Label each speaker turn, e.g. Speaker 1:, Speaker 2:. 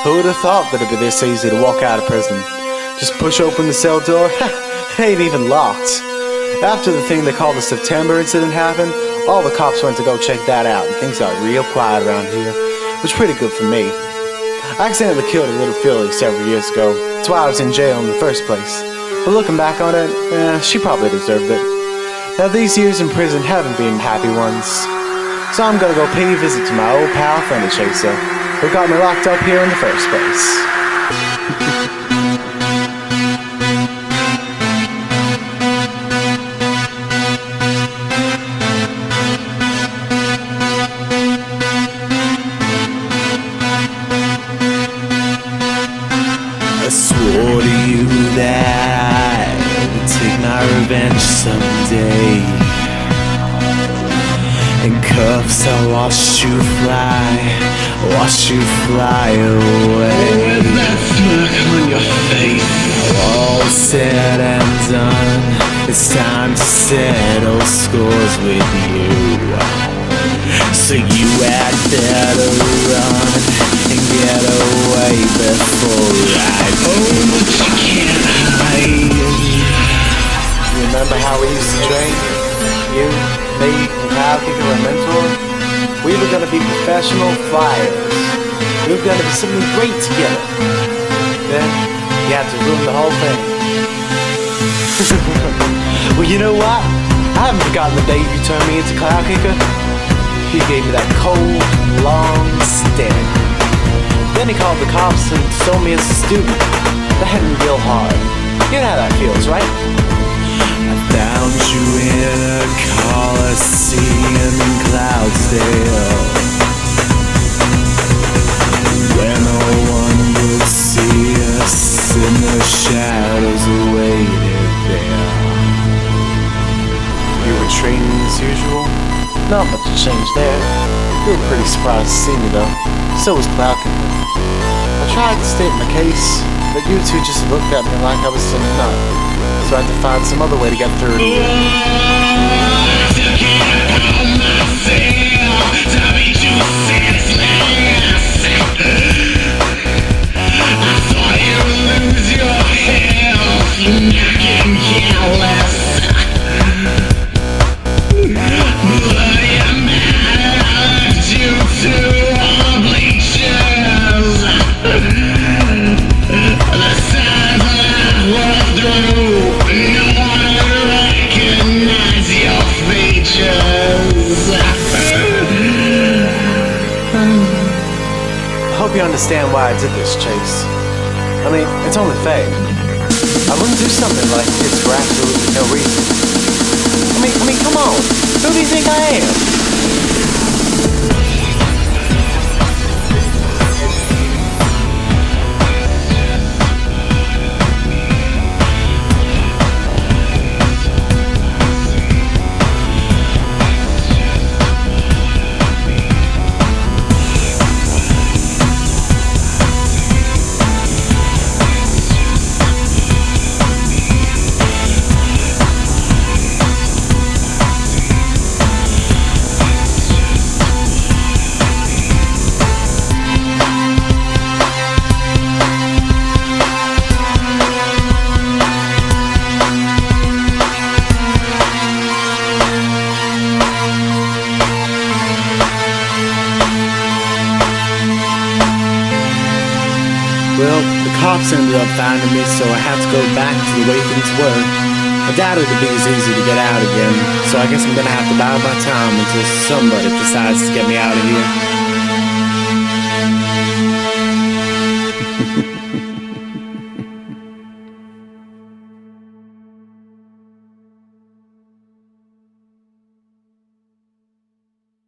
Speaker 1: Who'd have thought that it'd be this easy to walk out of prison? Just push open the cell door, it ain't even locked. After the thing they call the September incident happened, all the cops went to go check that out, and things got real quiet around here, which is pretty good for me. I accidentally killed a little filly several years ago. That's why I was in jail in the first place. But looking back on it, she probably deserved it. Now these years in prison haven't been happy ones. So I'm gonna go pay a visit to my old pal Thunderchaser, who got me locked up here in the first place.
Speaker 2: I swore to you that I would take my revenge someday. In cuffs I'll watch you fly away.
Speaker 3: With that smirk on your face,
Speaker 2: All said and done, it's time to settle scores with you. So you had better run and get away before I do.
Speaker 3: oh, but you can't hide.
Speaker 1: You remember how we used to train? You, me, and Kyle Kicker, our mentor? We were gonna be professional flyers. We were gonna be something great together. Then, you had to ruin the whole thing. Well, you know what? I haven't forgotten the day you turned me into Cloud Kicker. He gave me that cold, long stare. Then he called the cops and sold me as a student. That hit me real hard. You know how that feels, right?
Speaker 2: I found you in a Coliseum in Cloudsdale, where no one would see us, in the shadows awaited there.
Speaker 1: You were training as usual? Not much changed there. You were pretty surprised to see me though. So was Cloud Kicker. I tried to state my case, but you two just looked at me like I was some nut. So I had to find some other way to get through to you. I hope you understand why I did this, Chase. I mean, it's only fair. I wouldn't do something like this for absolutely no reason. I mean, come on. Who do you think I am?
Speaker 2: Well, the cops ended up finding me, so I had to go back to the way things were. I doubted it'd be as easy to get out again, so I guess I'm gonna have to bide my time until somebody decides to get me out of here.